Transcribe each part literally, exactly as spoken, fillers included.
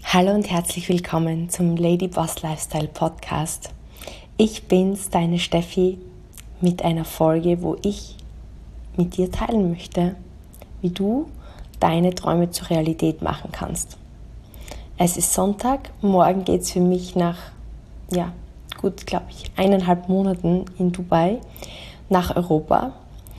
Hallo und herzlich willkommen zum Lady Boss Lifestyle Podcast. Ich bin's, deine Steffi, mit einer Folge, wo ich mit dir teilen möchte, wie du deine Träume zur Realität machen kannst. Es ist Sonntag, morgen geht's für mich nach, ja, gut, glaube ich, eineinhalb Monaten in Dubai nach Europa.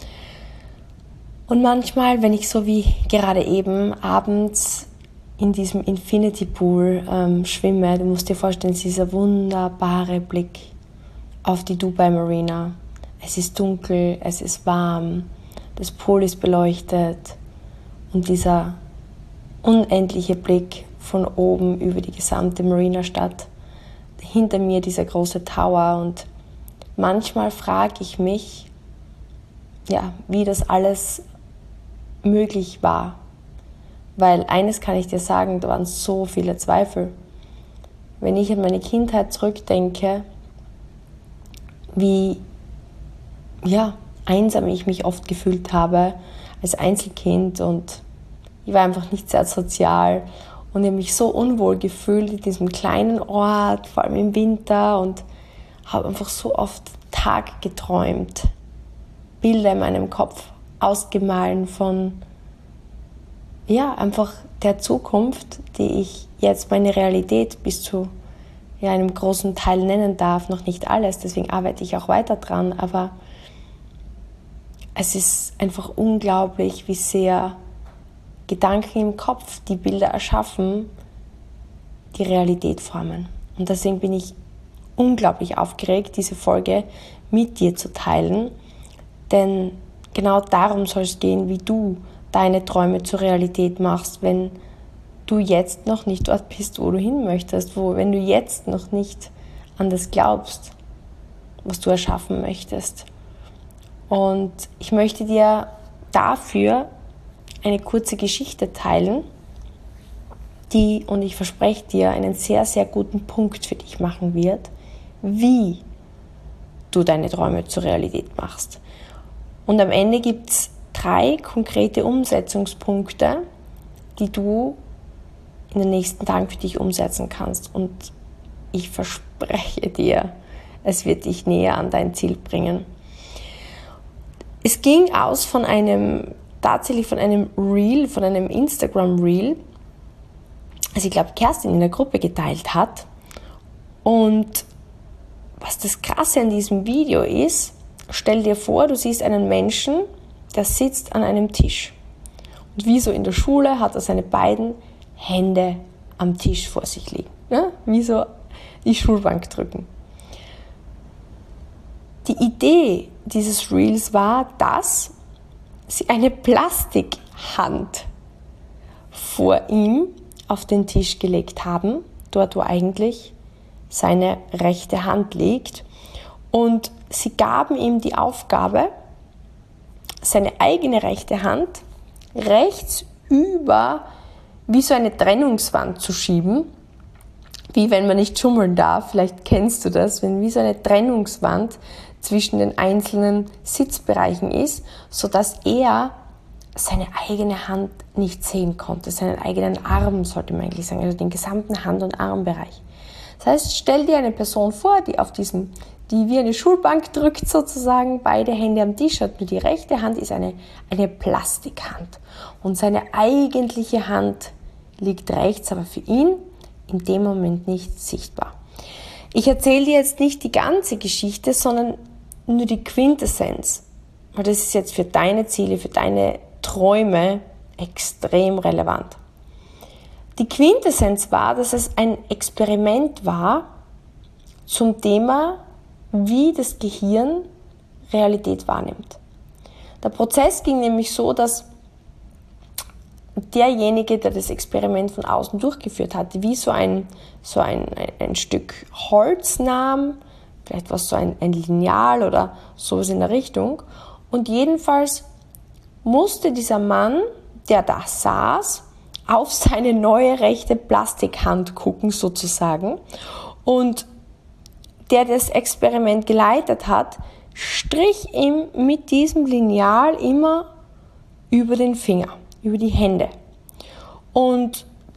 Und manchmal, wenn ich so wie gerade eben abends in diesem Infinity Pool ähm, schwimme, du musst dir vorstellen, dieser wunderbare Blick auf die Dubai Marina. Es ist dunkel, es ist warm, das Pool ist beleuchtet und dieser unendliche Blick von oben über die gesamte Marina-Stadt. Hinter mir dieser große Tower und manchmal frage ich mich, ja, wie das alles möglich war. Weil eines kann ich dir sagen, da waren so viele Zweifel. Wenn ich an meine Kindheit zurückdenke, wie ja, einsam ich mich oft gefühlt habe als Einzelkind und ich war einfach nicht sehr sozial und ich habe mich so unwohl gefühlt in diesem kleinen Ort, vor allem im Winter, und habe einfach so oft Tag geträumt, Bilder in meinem Kopf ausgemalt von ja, einfach der Zukunft, die ich jetzt meine Realität bis zu ja, einem großen Teil nennen darf. Noch nicht alles, deswegen arbeite ich auch weiter dran, aber es ist einfach unglaublich, wie sehr Gedanken im Kopf, die Bilder erschaffen, die Realität formen. Und deswegen bin ich unglaublich aufgeregt, diese Folge mit dir zu teilen, denn genau darum soll es gehen, wie du deine Träume zur Realität machst, wenn du jetzt noch nicht dort bist, wo du hin möchtest, wo, wenn du jetzt noch nicht an das glaubst, was du erschaffen möchtest. Und ich möchte dir dafür eine kurze Geschichte teilen, die, und ich verspreche dir, einen sehr, sehr guten Punkt für dich machen wird, wie du deine Träume zur Realität machst. Und am Ende gibt es drei konkrete Umsetzungspunkte, die du in den nächsten Tagen für dich umsetzen kannst. Und ich verspreche dir, es wird dich näher an dein Ziel bringen. Es ging aus von einem, tatsächlich von einem Reel, von einem Instagram-Reel, das ich glaube Kerstin in der Gruppe geteilt hat. Und was das Krasse an diesem Video ist, stell dir vor, du siehst einen Menschen, der sitzt an einem Tisch. Und wie so in der Schule hat er seine beiden Hände am Tisch vor sich liegen. Ja? Wie so die Schulbank drücken. Die Idee dieses Reels war, dass sie eine Plastikhand vor ihm auf den Tisch gelegt haben, dort wo eigentlich seine rechte Hand liegt. Und sie gaben ihm die Aufgabe, seine eigene rechte Hand rechts über wie so eine Trennungswand zu schieben, wie wenn man nicht schummeln darf, vielleicht kennst du das, wenn wie so eine Trennungswand zwischen den einzelnen Sitzbereichen ist, sodass er seine eigene Hand nicht sehen konnte, seinen eigenen Arm sollte man eigentlich sagen, also den gesamten Hand- und Armbereich. Das heißt, stell dir eine Person vor, die auf diesem die wie eine Schulbank drückt sozusagen, beide Hände am Tisch hat, nur die rechte Hand ist eine, eine Plastikhand. Und seine eigentliche Hand liegt rechts, aber für ihn in dem Moment nicht sichtbar. Ich erzähle dir jetzt nicht die ganze Geschichte, sondern nur die Quintessenz. Weil das ist jetzt für deine Ziele, für deine Träume extrem relevant. Die Quintessenz war, dass es ein Experiment war zum Thema, wie das Gehirn Realität wahrnimmt. Der Prozess ging nämlich so, dass derjenige, der das Experiment von außen durchgeführt hatte, wie so ein, so ein, ein, ein Stück Holz nahm, vielleicht was so ein, ein Lineal oder sowas in der Richtung. Und jedenfalls musste dieser Mann, der da saß, auf seine neue rechte Plastikhand gucken sozusagen, und der das Experiment geleitet hat, strich ihm mit diesem Lineal immer über den Finger, über die Hände. Und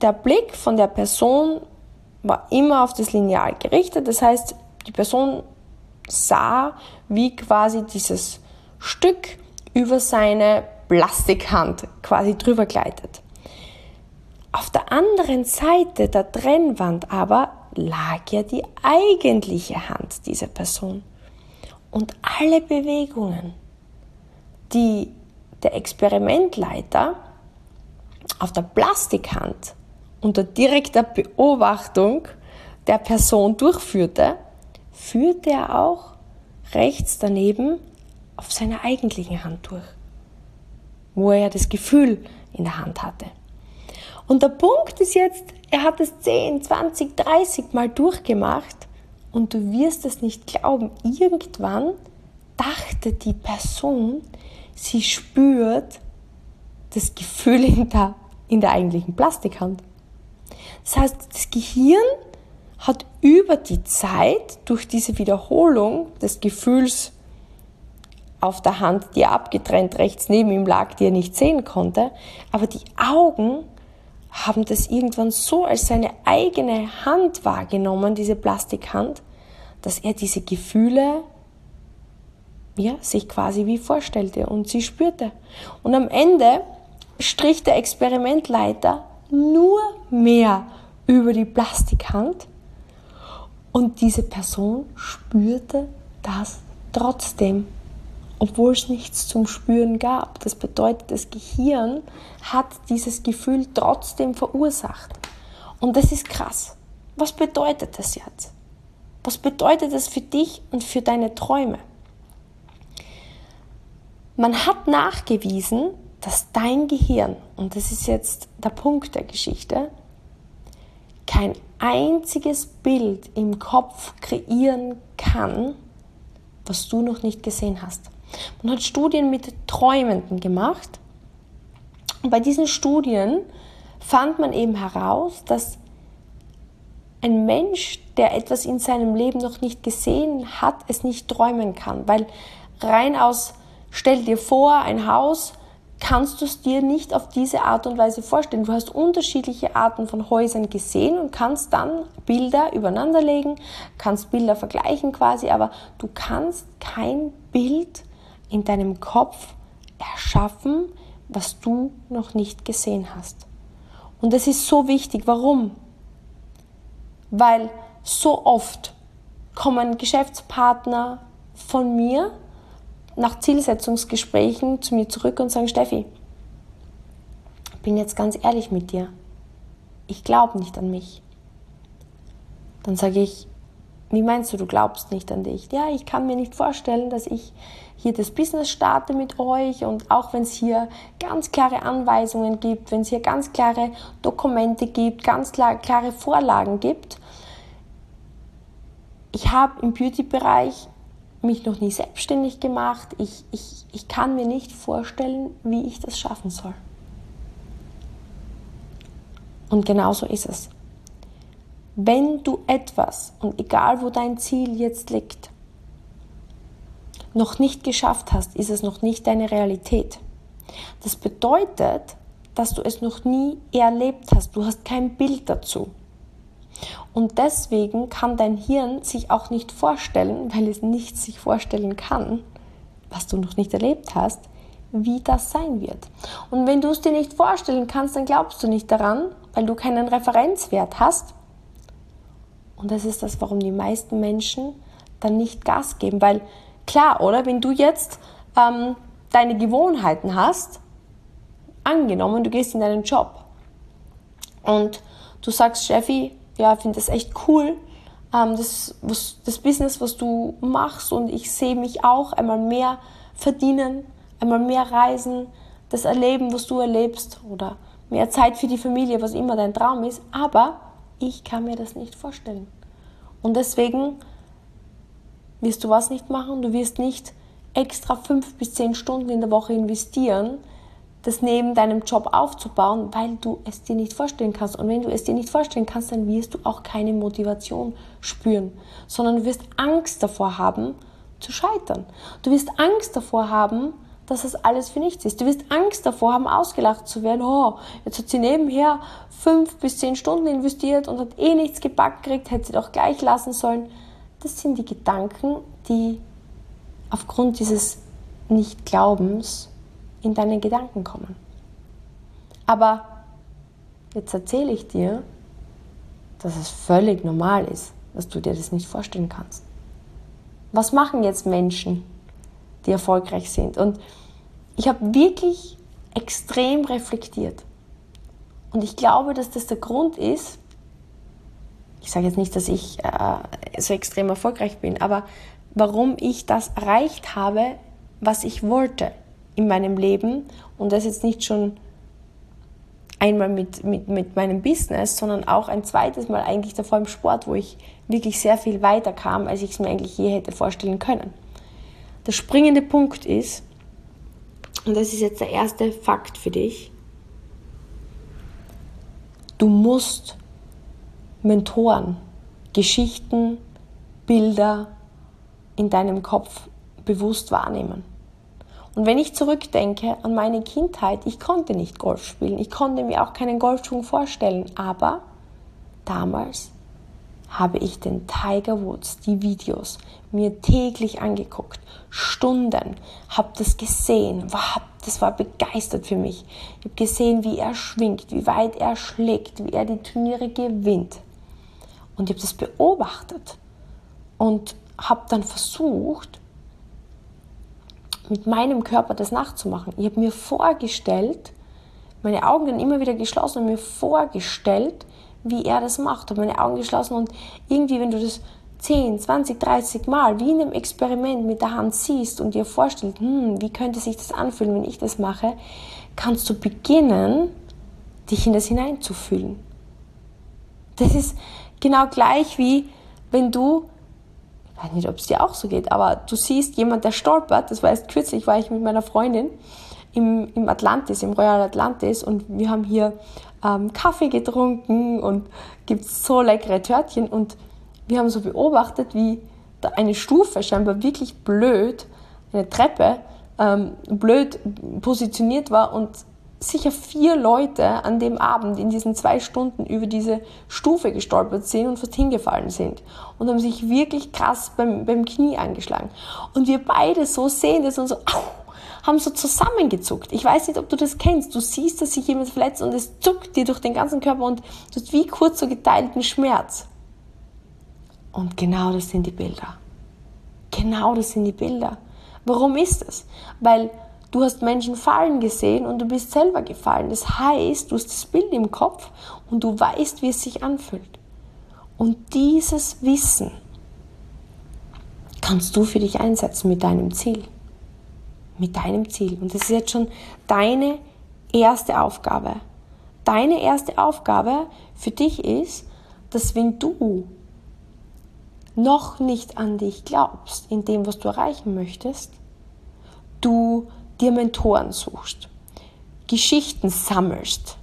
der Blick von der Person war immer auf das Lineal gerichtet. Das heißt, die Person sah, wie quasi dieses Stück über seine Plastikhand quasi drüber gleitet. Auf der anderen Seite der Trennwand aber lag ja die eigentliche Hand dieser Person. Und alle Bewegungen, die der Experimentleiter auf der Plastikhand unter direkter Beobachtung der Person durchführte, führte er auch rechts daneben auf seiner eigentlichen Hand durch, wo er das Gefühl in der Hand hatte. Und der Punkt ist jetzt, er hat es zehn, zwanzig, dreißig Mal durchgemacht und du wirst es nicht glauben, irgendwann dachte die Person, sie spürt das Gefühl in der, in der eigentlichen Plastikhand. Das heißt, das Gehirn hat über die Zeit durch diese Wiederholung des Gefühls auf der Hand, die er abgetrennt rechts neben ihm lag, die er nicht sehen konnte, aber die Augen haben das irgendwann so als seine eigene Hand wahrgenommen, diese Plastikhand, dass er diese Gefühle ja, sich quasi wie vorstellte und sie spürte. Und am Ende strich der Experimentleiter nur mehr über die Plastikhand und diese Person spürte das trotzdem, obwohl es nichts zum Spüren gab. Das bedeutet, das Gehirn hat dieses Gefühl trotzdem verursacht. Und das ist krass. Was bedeutet das jetzt? Was bedeutet das für dich und für deine Träume? Man hat nachgewiesen, dass dein Gehirn, und das ist jetzt der Punkt der Geschichte, kein einziges Bild im Kopf kreieren kann, was du noch nicht gesehen hast. Man hat Studien mit Träumenden gemacht und bei diesen Studien fand man eben heraus, dass ein Mensch, der etwas in seinem Leben noch nicht gesehen hat, es nicht träumen kann, weil rein aus, stell dir vor, ein Haus, kannst du es dir nicht auf diese Art und Weise vorstellen. Du hast unterschiedliche Arten von Häusern gesehen und kannst dann Bilder übereinander legen, kannst Bilder vergleichen quasi, aber du kannst kein Bild in deinem Kopf erschaffen, was du noch nicht gesehen hast. Und das ist so wichtig. Warum? Weil so oft kommen Geschäftspartner von mir nach Zielsetzungsgesprächen zu mir zurück und sagen, Steffi, ich bin jetzt ganz ehrlich mit dir, ich glaube nicht an mich. Dann sage ich, wie meinst du, du glaubst nicht an dich? Ja, ich kann mir nicht vorstellen, dass ich hier das Business starte mit euch und auch wenn es hier ganz klare Anweisungen gibt, wenn es hier ganz klare Dokumente gibt, ganz klar, klare Vorlagen gibt. Ich habe im Beauty-Bereich mich noch nie selbstständig gemacht. Ich, ich, ich kann mir nicht vorstellen, wie ich das schaffen soll. Und genau so ist es. Wenn du etwas, und egal wo dein Ziel jetzt liegt, noch nicht geschafft hast, ist es noch nicht deine Realität. Das bedeutet, dass du es noch nie erlebt hast. Du hast kein Bild dazu. Und deswegen kann dein Hirn sich auch nicht vorstellen, weil es nicht sich vorstellen kann, was du noch nicht erlebt hast, wie das sein wird. Und wenn du es dir nicht vorstellen kannst, dann glaubst du nicht daran, weil du keinen Referenzwert hast. Und das ist das, warum die meisten Menschen dann nicht Gas geben. Weil klar, oder? Wenn du jetzt ähm, deine Gewohnheiten hast, angenommen, du gehst in deinen Job und du sagst, Steffi, ja, ich finde das echt cool, ähm, das, was, das Business, was du machst und ich sehe mich auch einmal mehr verdienen, einmal mehr reisen, das erleben, was du erlebst oder mehr Zeit für die Familie, was immer dein Traum ist, aber ich kann mir das nicht vorstellen. Und deswegen wirst du was nicht machen, du wirst nicht extra fünf bis zehn Stunden in der Woche investieren, das neben deinem Job aufzubauen, weil du es dir nicht vorstellen kannst. Und wenn du es dir nicht vorstellen kannst, dann wirst du auch keine Motivation spüren, sondern du wirst Angst davor haben, zu scheitern. Du wirst Angst davor haben, dass das alles für nichts ist. Du wirst Angst davor haben, ausgelacht zu werden. Oh, jetzt hat sie nebenher fünf bis zehn Stunden investiert und hat eh nichts gepackt gekriegt, hätte sie doch gleich lassen sollen. Das sind die Gedanken, die aufgrund dieses Nicht-Glaubens in deine Gedanken kommen. Aber jetzt erzähle ich dir, dass es völlig normal ist, dass du dir das nicht vorstellen kannst. Was machen jetzt Menschen, die erfolgreich sind? Und ich habe wirklich extrem reflektiert. Und ich glaube, dass das der Grund ist, ich sage jetzt nicht, dass ich äh, so extrem erfolgreich bin, aber warum ich das erreicht habe, was ich wollte in meinem Leben. Und das jetzt nicht schon einmal mit, mit, mit meinem Business, sondern auch ein zweites Mal eigentlich davor im Sport, wo ich wirklich sehr viel weiter kam, als ich es mir eigentlich je hätte vorstellen können. Der springende Punkt ist, und das ist jetzt der erste Fakt für dich, du musst Mentoren, Geschichten, Bilder in deinem Kopf bewusst wahrnehmen. Und wenn ich zurückdenke an meine Kindheit, ich konnte nicht Golf spielen, ich konnte mir auch keinen Golfschwung vorstellen, aber damals habe ich den Tiger Woods, die Videos, mir täglich angeguckt, Stunden, habe das gesehen, war, das war begeistert für mich. Ich habe gesehen, wie er schwingt, wie weit er schlägt, wie er die Turniere gewinnt. Und ich habe das beobachtet und habe dann versucht, mit meinem Körper das nachzumachen. Ich habe mir vorgestellt, meine Augen dann immer wieder geschlossen und mir vorgestellt, wie er das macht. Ich habe meine Augen geschlossen und irgendwie, wenn du das zehn, zwanzig, dreißig Mal wie in einem Experiment mit der Hand siehst und dir vorstellst, hm, wie könnte sich das anfühlen, wenn ich das mache, kannst du beginnen, dich in das hineinzufühlen. Das ist genau gleich wie, wenn du, ich weiß nicht, ob es dir auch so geht, aber du siehst jemand, der stolpert. Das war erst kürzlich, war ich mit meiner Freundin im, im Atlantis, im Royal Atlantis, und wir haben hier ähm, Kaffee getrunken und gibt so leckere Törtchen, und wir haben so beobachtet, wie da eine Stufe scheinbar wirklich blöd, eine Treppe, ähm, blöd positioniert war und sicher vier Leute an dem Abend in diesen zwei Stunden über diese Stufe gestolpert sind und fast hingefallen sind und haben sich wirklich krass beim, beim Knie angeschlagen. Und wir beide so sehen das und so, au, haben so zusammengezuckt. Ich weiß nicht, ob du das kennst. Du siehst, dass sich jemand verletzt und es zuckt dir durch den ganzen Körper und du hast wie kurz so geteilten Schmerz. Und genau das sind die Bilder. Genau das sind die Bilder. Warum ist das? Weil du hast Menschen fallen gesehen und du bist selber gefallen. Das heißt, du hast das Bild im Kopf und du weißt, wie es sich anfühlt. Und dieses Wissen kannst du für dich einsetzen mit deinem Ziel. Mit deinem Ziel. Und das ist jetzt schon deine erste Aufgabe. Deine erste Aufgabe für dich ist, dass wenn du noch nicht an dich glaubst, in dem, was du erreichen möchtest, du dir Mentoren suchst, Geschichten sammelst,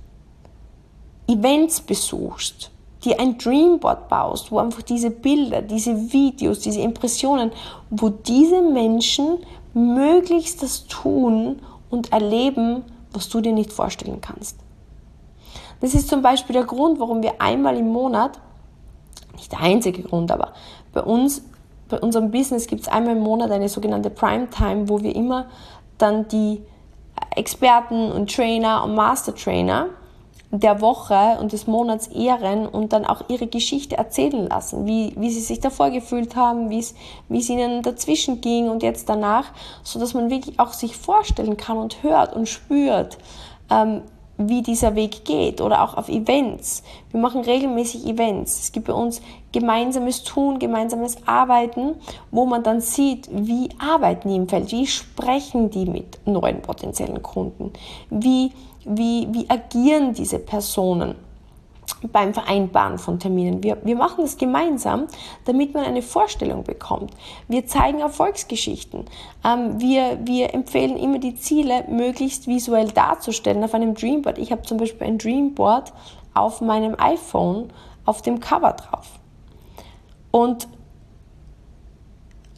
Events besuchst, dir ein Dreamboard baust, wo einfach diese Bilder, diese Videos, diese Impressionen, wo diese Menschen möglichst das tun und erleben, was du dir nicht vorstellen kannst. Das ist zum Beispiel der Grund, warum wir einmal im Monat, nicht der einzige Grund, aber bei uns, bei unserem Business gibt es einmal im Monat eine sogenannte Primetime, wo wir immer dann die Experten und Trainer und Master Trainer der Woche und des Monats ehren und dann auch ihre Geschichte erzählen lassen, wie, wie sie sich davor gefühlt haben, wie es, wie es ihnen dazwischen ging und jetzt danach, sodass man wirklich auch sich vorstellen kann und hört und spürt, ähm, wie dieser Weg geht, oder auch auf Events. Wir machen regelmäßig Events. Es gibt bei uns gemeinsames Tun, gemeinsames Arbeiten, wo man dann sieht, wie arbeiten die im Feld, wie sprechen die mit neuen potenziellen Kunden, wie, wie, wie agieren diese Personen beim Vereinbaren von Terminen. Wir, wir machen das gemeinsam, damit man eine Vorstellung bekommt. Wir zeigen Erfolgsgeschichten. Ähm, wir, wir empfehlen immer, die Ziele möglichst visuell darzustellen auf einem Dreamboard. Ich habe zum Beispiel ein Dreamboard auf meinem iPhone auf dem Cover drauf. Und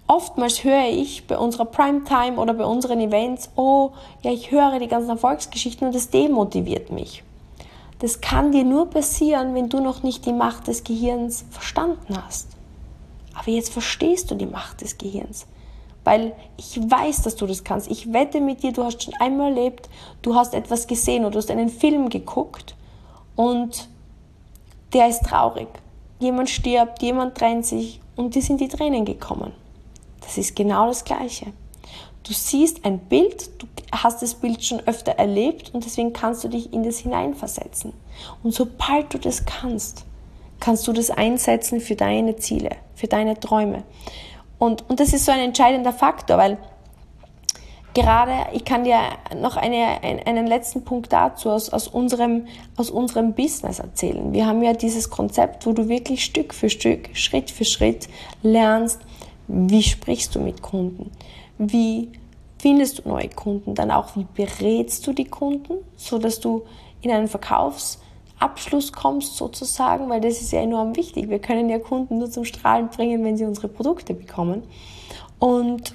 oftmals höre ich bei unserer Primetime oder bei unseren Events, oh, ja, ich höre die ganzen Erfolgsgeschichten und das demotiviert mich. Das kann dir nur passieren, wenn du noch nicht die Macht des Gehirns verstanden hast. Aber jetzt verstehst du die Macht des Gehirns. Weil ich weiß, dass du das kannst. Ich wette mit dir, du hast schon einmal erlebt, du hast etwas gesehen oder du hast einen Film geguckt und der ist traurig. Jemand stirbt, jemand trennt sich und dir sind die Tränen gekommen. Das ist genau das Gleiche. Du siehst ein Bild, du hast das Bild schon öfter erlebt und deswegen kannst du dich in das hineinversetzen. Und sobald du das kannst, kannst du das einsetzen für deine Ziele, für deine Träume. Und, und das ist so ein entscheidender Faktor, weil gerade, ich kann dir noch eine, ein, einen letzten Punkt dazu aus, aus, unserem, aus unserem Business erzählen. Wir haben ja dieses Konzept, wo du wirklich Stück für Stück, Schritt für Schritt lernst, wie sprichst du mit Kunden, wie findest du neue Kunden, dann auch wie berätst du die Kunden, sodass du in einen Verkaufsabschluss kommst sozusagen, weil das ist ja enorm wichtig. Wir können ja Kunden nur zum Strahlen bringen, wenn sie unsere Produkte bekommen. Und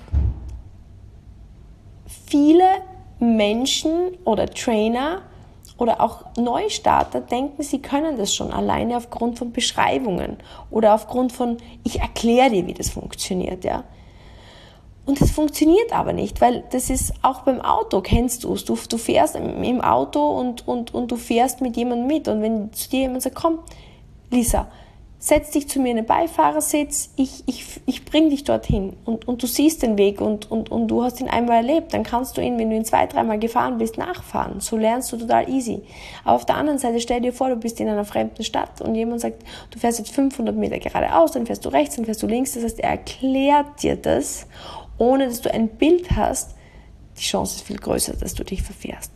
viele Menschen oder Trainer oder auch Neustarter denken, sie können das schon alleine aufgrund von Beschreibungen oder aufgrund von, ich erkläre dir, wie das funktioniert, ja. Und das funktioniert aber nicht, weil das ist auch beim Auto, kennst du es. Du, du fährst im, im Auto und, und, und du fährst mit jemandem mit. Und wenn zu dir jemand sagt, komm, Lisa, setz dich zu mir in den Beifahrersitz, ich, ich, ich bring dich dorthin. Und, und du siehst den Weg und, und, und du hast ihn einmal erlebt, dann kannst du ihn, wenn du ihn zwei, dreimal gefahren bist, nachfahren. So lernst du total easy. Aber auf der anderen Seite, stell dir vor, du bist in einer fremden Stadt und jemand sagt, du fährst jetzt fünfhundert Meter geradeaus, dann fährst du rechts, dann fährst du links. Das heißt, er erklärt dir das, ohne dass du ein Bild hast. Die Chance ist viel größer, dass du dich verfährst.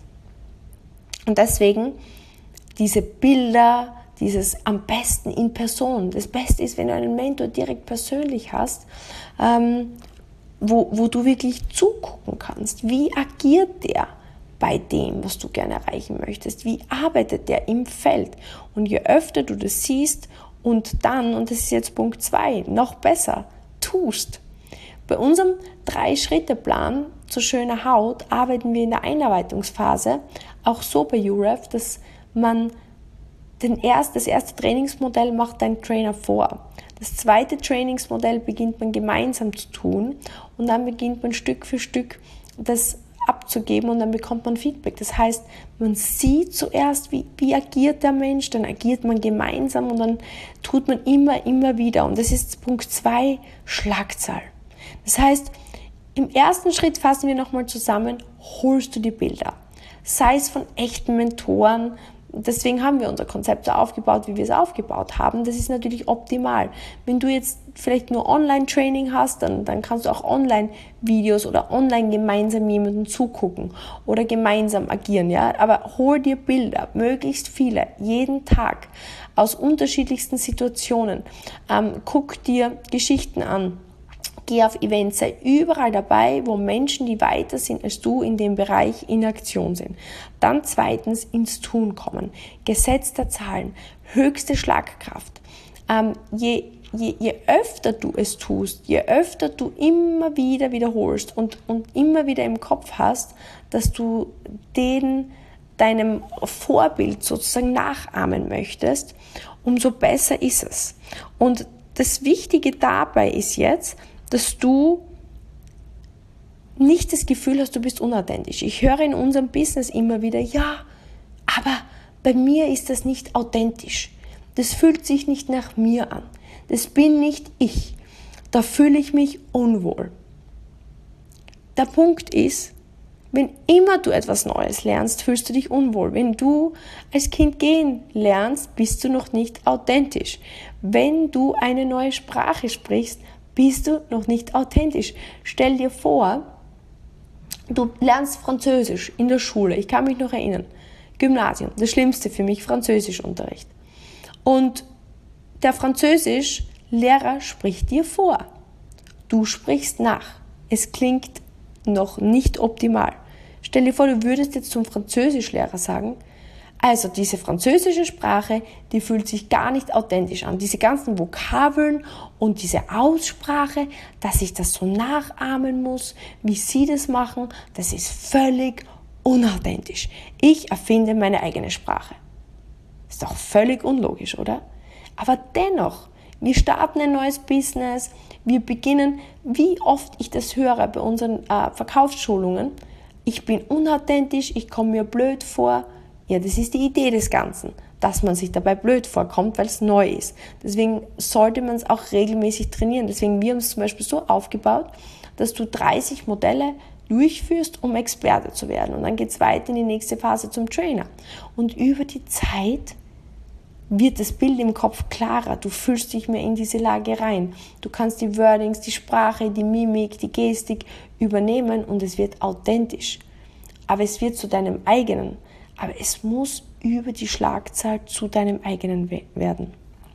Und deswegen diese Bilder, dieses am besten in Person. Das Beste ist, wenn du einen Mentor direkt persönlich hast, ähm, wo, wo du wirklich zugucken kannst. Wie agiert der bei dem, was du gerne erreichen möchtest? Wie arbeitet der im Feld? Und je öfter du das siehst und dann, und das ist jetzt Punkt zwei, noch besser, tust. Bei unserem Drei-Schritte-Plan zu schöner Haut arbeiten wir in der Einarbeitungsphase auch so bei U R E F, dass man den erst, das erste Trainingsmodell macht dein Trainer vor. Das zweite Trainingsmodell beginnt man gemeinsam zu tun und dann beginnt man Stück für Stück das abzugeben und dann bekommt man Feedback. Das heißt, man sieht zuerst, wie, wie agiert der Mensch, dann agiert man gemeinsam und dann tut man immer, immer wieder. Und das ist Punkt zwei, Schlagzahl. Das heißt, im ersten Schritt fassen wir nochmal zusammen, holst du die Bilder. Sei es von echten Mentoren, deswegen haben wir unser Konzept so aufgebaut, wie wir es aufgebaut haben. Das ist natürlich optimal. Wenn du jetzt vielleicht nur Online-Training hast, dann, dann kannst du auch Online-Videos oder online gemeinsam jemandem zugucken oder gemeinsam agieren. Ja? Aber hol dir Bilder, möglichst viele, jeden Tag, aus unterschiedlichsten Situationen. Ähm, guck dir Geschichten an. Geh auf Events, sei überall dabei, wo Menschen, die weiter sind als du in dem Bereich, in Aktion sind. Dann zweitens ins Tun kommen. Gesetz der Zahlen, höchste Schlagkraft. Ähm, je, je, je öfter du es tust, je öfter du immer wieder wiederholst und, und immer wieder im Kopf hast, dass du den, deinem Vorbild sozusagen nachahmen möchtest, umso besser ist es. Und das Wichtige dabei ist jetzt, dass du nicht das Gefühl hast, du bist unauthentisch. Ich höre in unserem Business immer wieder, ja, aber bei mir ist das nicht authentisch. Das fühlt sich nicht nach mir an. Das bin nicht ich. Da fühle ich mich unwohl. Der Punkt ist, wenn immer du etwas Neues lernst, fühlst du dich unwohl. Wenn du als Kind gehen lernst, bist du noch nicht authentisch. Wenn du eine neue Sprache sprichst, bist du noch nicht authentisch. Stell dir vor, du lernst Französisch in der Schule. Ich kann mich noch erinnern. Gymnasium, das Schlimmste für mich, Französischunterricht. Und der Französischlehrer spricht dir vor. Du sprichst nach. Es klingt noch nicht optimal. Stell dir vor, du würdest jetzt zum Französischlehrer sagen, Also diese französische Sprache, die fühlt sich gar nicht authentisch an. Diese ganzen Vokabeln und diese Aussprache, dass ich das so nachahmen muss, wie sie das machen, das ist völlig unauthentisch. Ich erfinde meine eigene Sprache. Ist doch völlig unlogisch, oder? Aber dennoch, wir starten ein neues Business, wir beginnen, wie oft ich das höre bei unseren äh, Verkaufsschulungen, ich bin unauthentisch, ich komme mir blöd vor. Ja, das ist die Idee des Ganzen, dass man sich dabei blöd vorkommt, weil es neu ist. Deswegen sollte man es auch regelmäßig trainieren. Deswegen, wir haben es zum Beispiel so aufgebaut, dass du dreißig Modelle durchführst, um Experte zu werden. Und dann geht es weiter in die nächste Phase zum Trainer. Und über die Zeit wird das Bild im Kopf klarer. Du fühlst dich mehr in diese Lage rein. Du kannst die Wordings, die Sprache, die Mimik, die Gestik übernehmen und es wird authentisch. Aber es wird zu deinem eigenen. Aber es muss über die Schlagzahl zu deinem eigenen werden.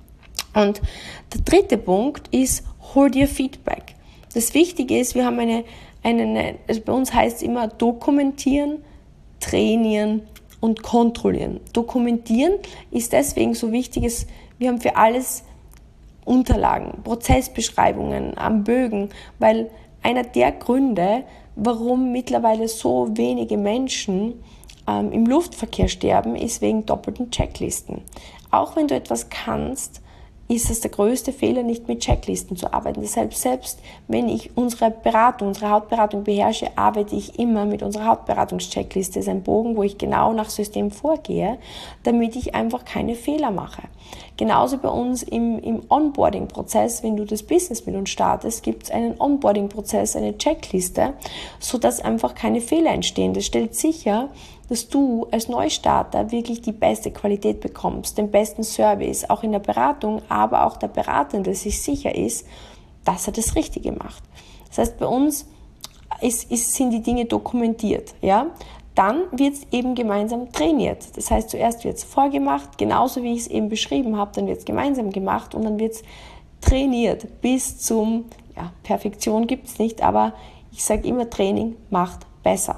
Und der dritte Punkt ist, hol dir Feedback. Das Wichtige ist, wir haben eine, eine also bei uns heißt es immer dokumentieren, trainieren und kontrollieren. Dokumentieren ist deswegen so wichtig, ist, wir haben für alles Unterlagen, Prozessbeschreibungen am Bögen, weil einer der Gründe, warum mittlerweile so wenige Menschen ähm, im Luftverkehr sterben, ist wegen doppelten Checklisten. Auch wenn du etwas kannst, ist es der größte Fehler, nicht mit Checklisten zu arbeiten. Deshalb, selbst wenn ich unsere Beratung, unsere Hautberatung beherrsche, arbeite ich immer mit unserer Hautberatungscheckliste. Das ist ein Bogen, wo ich genau nach System vorgehe, damit ich einfach keine Fehler mache. Genauso bei uns im, im Onboarding-Prozess, wenn du das Business mit uns startest, gibt es einen Onboarding-Prozess, eine Checkliste, sodass einfach keine Fehler entstehen. Das stellt sicher, dass du als Neustarter wirklich die beste Qualität bekommst, den besten Service, auch in der Beratung, aber auch der Beratende sich sicher ist, dass er das Richtige macht. Das heißt, bei uns ist, ist, sind die Dinge dokumentiert. Ja? Dann wird es eben gemeinsam trainiert. Das heißt, zuerst wird es vorgemacht, genauso wie ich es eben beschrieben habe, dann wird es gemeinsam gemacht und dann wird es trainiert bis zum, ja, Perfektion gibt es nicht, aber ich sage immer, Training macht besser.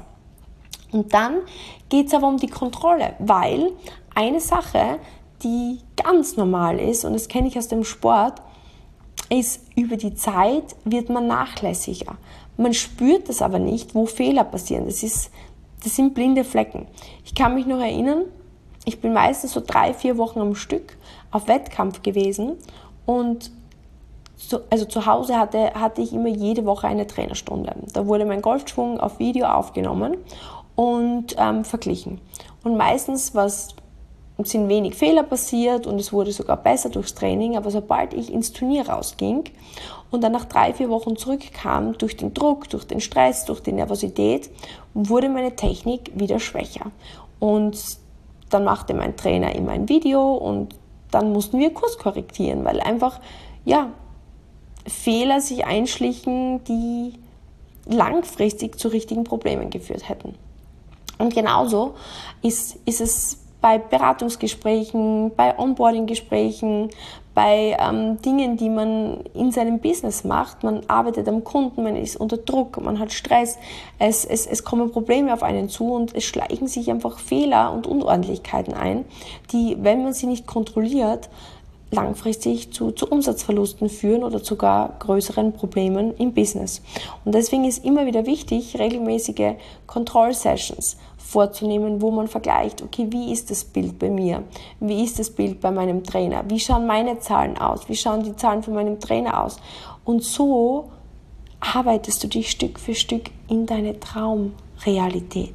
Und dann geht es aber um die Kontrolle, weil eine Sache, die ganz normal ist, und das kenne ich aus dem Sport, ist, über die Zeit wird man nachlässiger. Man spürt das aber nicht, wo Fehler passieren. Das ist, das sind blinde Flecken. Ich kann mich noch erinnern, ich bin meistens so drei, vier Wochen am Stück auf Wettkampf gewesen und So, also zu Hause hatte, hatte ich immer jede Woche eine Trainerstunde. Da wurde mein Golfschwung auf Video aufgenommen und ähm, verglichen. Und meistens was, sind wenig Fehler passiert und es wurde sogar besser durchs Training, aber sobald ich ins Turnier rausging und dann nach drei, vier Wochen zurückkam, durch den Druck, durch den Stress, durch die Nervosität, wurde meine Technik wieder schwächer. Und dann machte mein Trainer immer ein Video und dann mussten wir Kurs korrigieren, weil einfach, ja, Fehler sich einschlichen, die langfristig zu richtigen Problemen geführt hätten. Und genauso ist, ist es bei Beratungsgesprächen, bei Onboarding-Gesprächen, bei ähm, Dingen, die man in seinem Business macht. Man arbeitet am Kunden, man ist unter Druck, man hat Stress, es, es, es kommen Probleme auf einen zu und es schleichen sich einfach Fehler und Unordentlichkeiten ein, die, wenn man sie nicht kontrolliert, langfristig zu, zu Umsatzverlusten führen oder sogar größeren Problemen im Business. Und deswegen ist immer wieder wichtig, regelmäßige Kontrollsessions vorzunehmen, wo man vergleicht, okay, wie ist das Bild bei mir? Wie ist das Bild bei meinem Trainer? Wie schauen meine Zahlen aus? Wie schauen die Zahlen von meinem Trainer aus? Und so arbeitest du dich Stück für Stück in deine Traumrealität.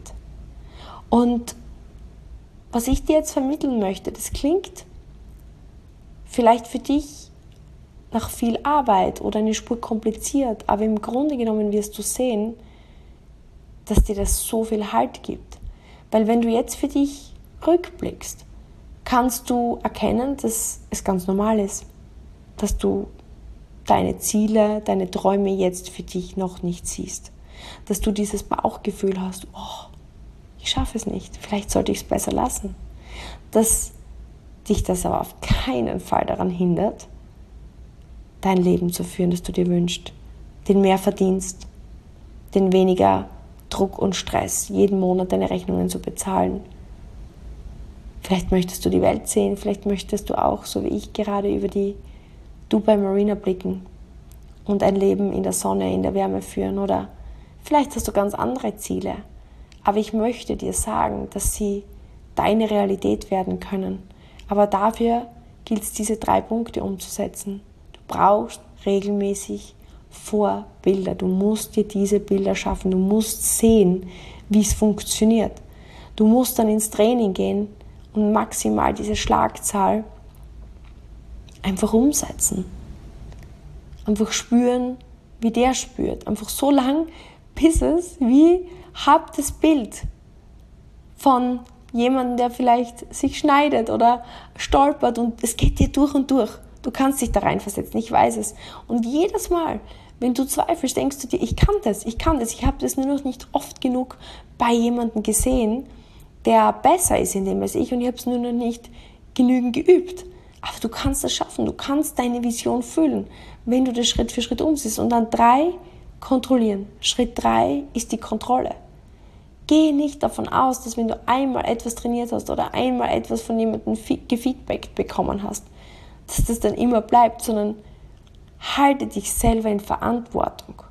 Und was ich dir jetzt vermitteln möchte, das klingt vielleicht für dich nach viel Arbeit oder eine Spur kompliziert, aber im Grunde genommen wirst du sehen, dass dir das so viel Halt gibt. Weil wenn du jetzt für dich rückblickst, kannst du erkennen, dass es ganz normal ist, dass du deine Ziele, deine Träume jetzt für dich noch nicht siehst. Dass du dieses Bauchgefühl hast, oh, ich schaffe es nicht, vielleicht sollte ich es besser lassen. Dass dich das aber auf keinen Fall daran hindert, dein Leben zu führen, das du dir wünschst, den mehr verdienst, den weniger Druck und Stress, jeden Monat deine Rechnungen zu bezahlen, Vielleicht möchtest du die Welt sehen, vielleicht möchtest du auch, so wie ich gerade, über die Dubai Marina blicken und ein Leben in der Sonne, in der Wärme führen. Oder vielleicht hast du ganz andere Ziele. Aber ich möchte dir sagen, dass sie deine Realität werden können. Aber dafür gilt es, diese drei Punkte umzusetzen. Du brauchst regelmäßig Vorbilder. Du musst dir diese Bilder schaffen. Du musst sehen, wie es funktioniert. Du musst dann ins Training gehen und maximal diese Schlagzahl einfach umsetzen. Einfach spüren, wie der spürt. Einfach so lang, bis es wie hab das Bild von jemandem, der vielleicht sich schneidet oder stolpert und es geht dir durch und durch. Du kannst dich da reinversetzen, ich weiß es. Und jedes Mal, wenn du zweifelst, denkst du dir, ich kann das, ich kann das. Ich habe das nur noch nicht oft genug bei jemandem gesehen, der besser ist in dem als ich, und ich habe es nur noch nicht genügend geübt. Aber du kannst das schaffen, du kannst deine Vision füllen, wenn du das Schritt für Schritt umsetzt. Und dann drei, kontrollieren. Schritt drei ist die Kontrolle. Geh nicht davon aus, dass wenn du einmal etwas trainiert hast oder einmal etwas von jemandem gefeedbackt bekommen hast, dass das dann immer bleibt, sondern halte dich selber in Verantwortung.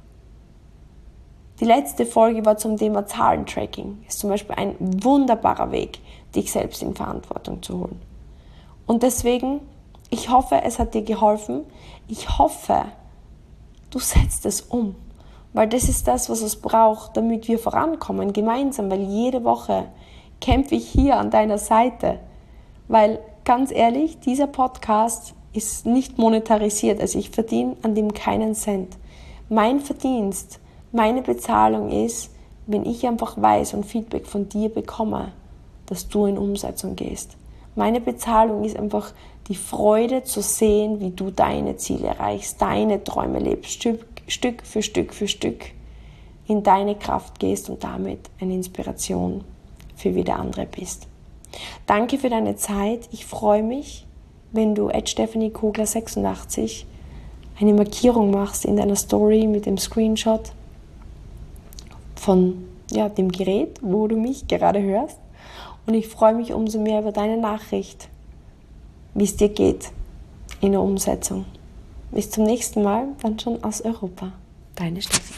Die letzte Folge war zum Thema Zahlentracking. Ist zum Beispiel ein wunderbarer Weg, dich selbst in Verantwortung zu holen. Und deswegen, ich hoffe, es hat dir geholfen. Ich hoffe, du setzt es um. Weil das ist das, was es braucht, damit wir vorankommen, gemeinsam. Weil jede Woche kämpfe ich hier an deiner Seite. Weil, ganz ehrlich, dieser Podcast ist nicht monetarisiert. Also ich verdiene an dem keinen Cent. Mein Verdienst, meine Bezahlung ist, wenn ich einfach weiß und Feedback von dir bekomme, dass du in Umsetzung gehst. Meine Bezahlung ist einfach die Freude zu sehen, wie du deine Ziele erreichst, deine Träume lebst, Stück, Stück für Stück für Stück in deine Kraft gehst und damit eine Inspiration für wieder andere bist. Danke für deine Zeit. Ich freue mich, wenn du at Stephanie Kogler sechsundachtzig eine Markierung machst in deiner Story mit dem Screenshot von ja, dem Gerät, wo du mich gerade hörst. Und ich freue mich umso mehr über deine Nachricht, wie es dir geht in der Umsetzung. Bis zum nächsten Mal, dann schon aus Europa. Deine Stephanie.